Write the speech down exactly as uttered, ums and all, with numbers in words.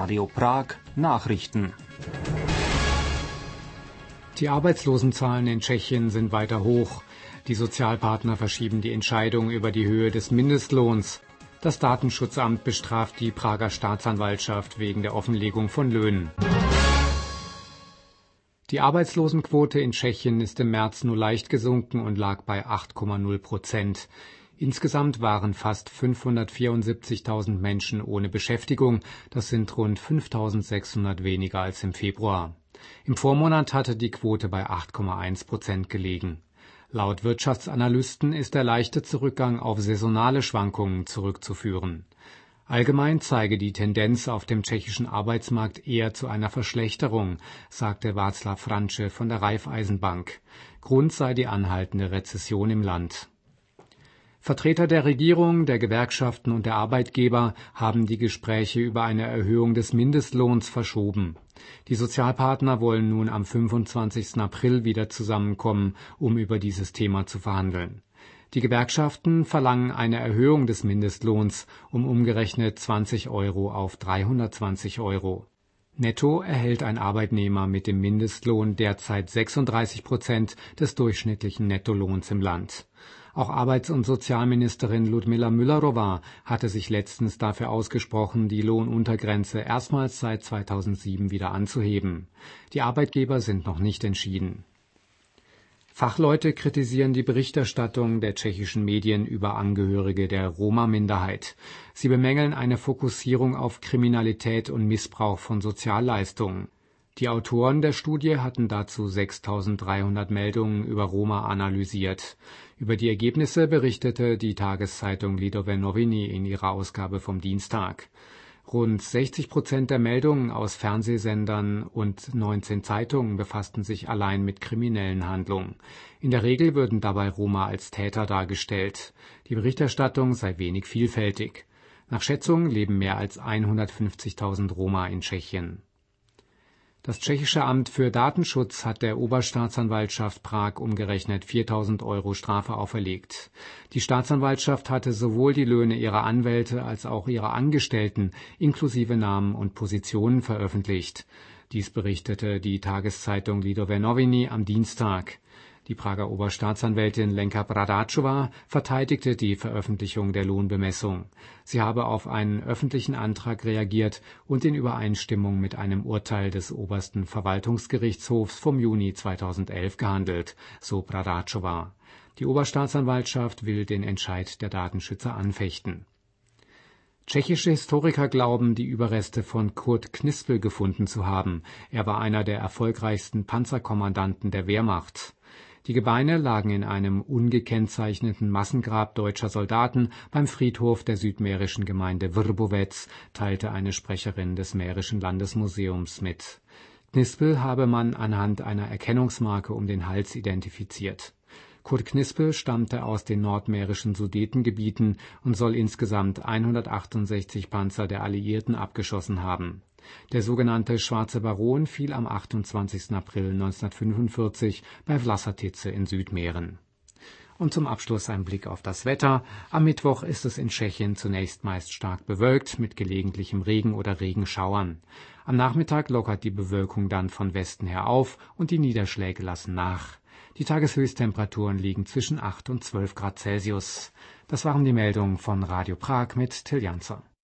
Radio Prag Nachrichten. Die Arbeitslosenzahlen in Tschechien sind weiter hoch. Die Sozialpartner verschieben die Entscheidung über die Höhe des Mindestlohns. Das Datenschutzamt bestraft die Prager Staatsanwaltschaft wegen der Offenlegung von Löhnen. Die Arbeitslosenquote in Tschechien ist im März nur leicht gesunken und lag bei acht Komma null Prozent. Insgesamt waren fast fünfhundertvierundsiebzigtausend Menschen ohne Beschäftigung. Das sind rund fünftausendsechshundert weniger als im Februar. Im Vormonat hatte die Quote bei acht Komma eins Prozent gelegen. Laut Wirtschaftsanalysten ist der leichte Zurückgang auf saisonale Schwankungen zurückzuführen. Allgemein zeige die Tendenz auf dem tschechischen Arbeitsmarkt eher zu einer Verschlechterung, sagte Václav Franče von der Raiffeisenbank. Grund sei die anhaltende Rezession im Land. Vertreter der Regierung, der Gewerkschaften und der Arbeitgeber haben die Gespräche über eine Erhöhung des Mindestlohns verschoben. Die Sozialpartner wollen nun am fünfundzwanzigsten April wieder zusammenkommen, um über dieses Thema zu verhandeln. Die Gewerkschaften verlangen eine Erhöhung des Mindestlohns um umgerechnet zwanzig Euro auf dreihundertzwanzig Euro. Netto erhält ein Arbeitnehmer mit dem Mindestlohn derzeit sechsunddreißig Prozent des durchschnittlichen Nettolohns im Land. Auch Arbeits- und Sozialministerin Ludmila Müllerová hatte sich letztens dafür ausgesprochen, die Lohnuntergrenze erstmals seit zweitausendsieben wieder anzuheben. Die Arbeitgeber sind noch nicht entschieden. Fachleute kritisieren die Berichterstattung der tschechischen Medien über Angehörige der Roma-Minderheit. Sie bemängeln eine Fokussierung auf Kriminalität und Missbrauch von Sozialleistungen. Die Autoren der Studie hatten dazu sechstausenddreihundert Meldungen über Roma analysiert. Über die Ergebnisse berichtete die Tageszeitung Lidové noviny in ihrer Ausgabe vom Dienstag. Rund sechzig Prozent der Meldungen aus Fernsehsendern und neunzehn Zeitungen befassten sich allein mit kriminellen Handlungen. In der Regel würden dabei Roma als Täter dargestellt. Die Berichterstattung sei wenig vielfältig. Nach Schätzungen leben mehr als hundertfünfzigtausend Roma in Tschechien. Das tschechische Amt für Datenschutz hat der Oberstaatsanwaltschaft Prag umgerechnet viertausend Euro Strafe auferlegt. Die Staatsanwaltschaft hatte sowohl die Löhne ihrer Anwälte als auch ihrer Angestellten inklusive Namen und Positionen veröffentlicht. Dies berichtete die Tageszeitung Lidové noviny am Dienstag. Die Prager Oberstaatsanwältin Lenka Bradáčová verteidigte die Veröffentlichung der Lohnbemessung. Sie habe auf einen öffentlichen Antrag reagiert und in Übereinstimmung mit einem Urteil des obersten Verwaltungsgerichtshofs vom Juni zweitausendelf gehandelt, so Bradáčová. Die Oberstaatsanwaltschaft will den Entscheid der Datenschützer anfechten. Tschechische Historiker glauben, die Überreste von Kurt Knispel gefunden zu haben. Er war einer der erfolgreichsten Panzerkommandanten der Wehrmacht. Die Gebeine lagen in einem ungekennzeichneten Massengrab deutscher Soldaten beim Friedhof der südmährischen Gemeinde Vrbovec, teilte eine Sprecherin des Mährischen Landesmuseums mit. Knispel habe man anhand einer Erkennungsmarke um den Hals identifiziert. Kurt Knispel stammte aus den nordmährischen Sudetengebieten und soll insgesamt hundertachtundsechzig Panzer der Alliierten abgeschossen haben. Der sogenannte Schwarze Baron fiel am achtundzwanzigsten April neunzehnhundertfünfundvierzig bei Vlasatice in Südmähren. Und zum Abschluss ein Blick auf das Wetter. Am Mittwoch ist es in Tschechien zunächst meist stark bewölkt mit gelegentlichem Regen oder Regenschauern. Am Nachmittag lockert die Bewölkung dann von Westen her auf und die Niederschläge lassen nach. Die Tageshöchsttemperaturen liegen zwischen acht und zwölf Grad Celsius. Das waren die Meldungen von Radio Prag mit Till Janzer.